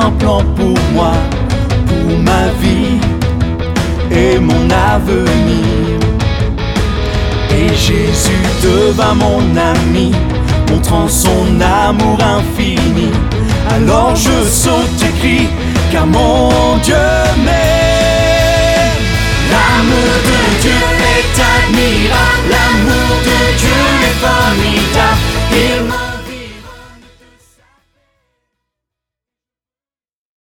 un plan pour moi, pour ma vie et mon avenir. Et Jésus devint mon ami, montrant son amour infini. Alors je saute et crie, car mon Dieu m'aime. L'amour de Dieu est admirable, l'amour de Dieu est formidable. Il m'a